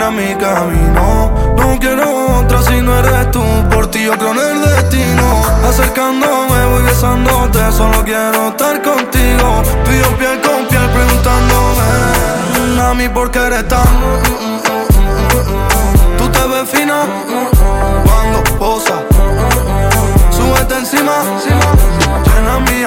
a mi camino. No quiero otra si no eres tú. Por ti yo creo en el destino. Acercándome voy besándote. Solo quiero estar contigo. Tú y yo piel con piel preguntándome, mami, ¿por qué eres tan? Tú te ves fina cuando posas. Súbete encima, llena mi